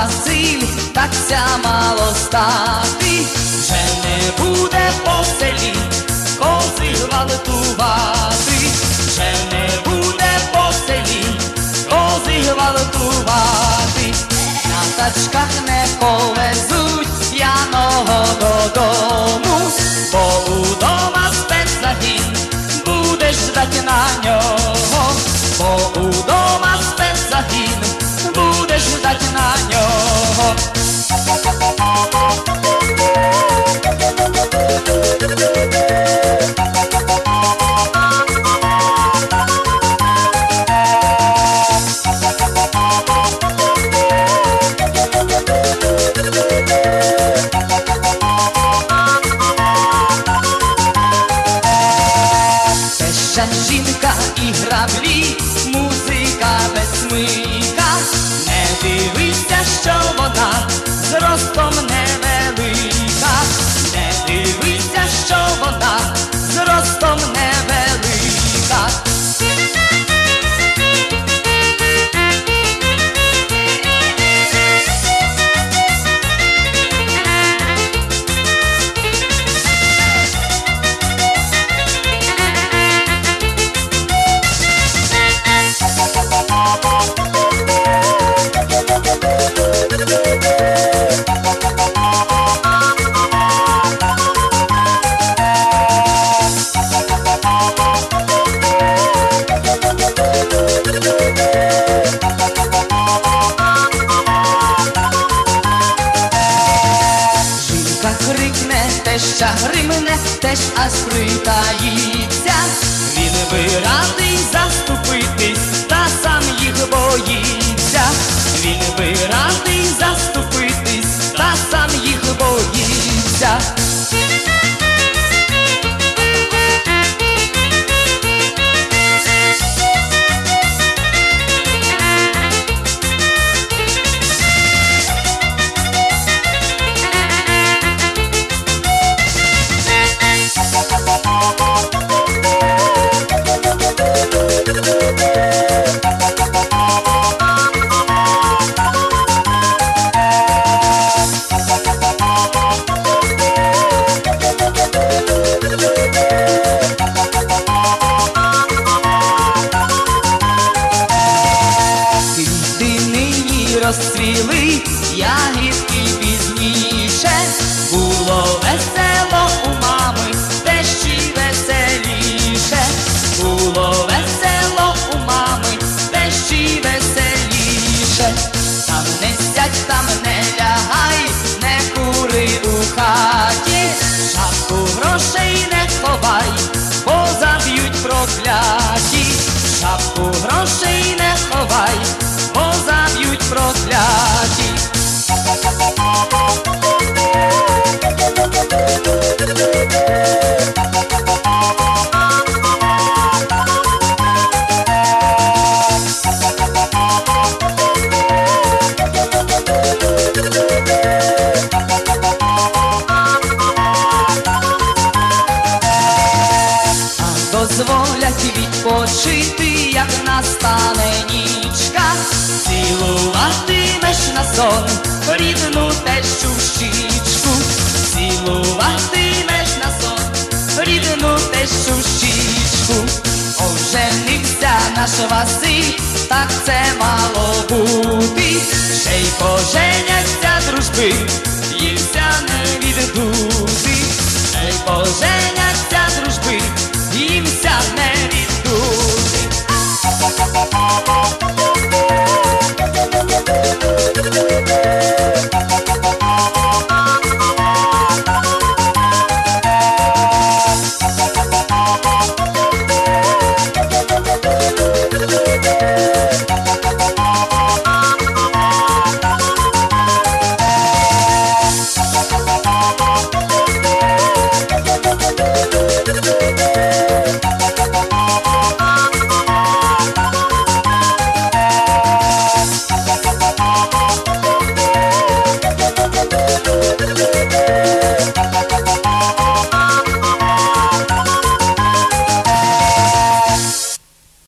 Василь, так ся мало стати, вже не буде по селі кози гвалтувати, вже не буде по селі кози гвалтувати. На тачках не повезуть п'яного додому, бо удома спецзагін будеш ждать на нього, бо удома спецзагін будеш ждать на нього. Теща, жінка і граблі, музика без смика. Не дивися, що вона зростом невелика, не дивися, що вона зростом невелика. Жінка крикне, теща гримне, теж аж притаїться. Він би радий заступитись, та сам їх боїться. Він би радий заступитись, та сам їх боїться. Розцвіли ягідки пізніше, було весело у мами, тещі веселіше, було весело у мами, тещі веселіше. Там не сядь, там не лягай, не кури у хаті, шапку грошей не ховай, бо заб'ють прокляті, шапку грошей не ховай, бо заб'ють прокляті. А дозволять відпочити, як настане нічка, цілуватимеш на сон рідну тещу в щічку, цілуватимеш на сон рідну тещу в щічку. Оженився наш Василь, так це мало бути, ще й поженяться дружби, їмся не віддути, ще й поженяться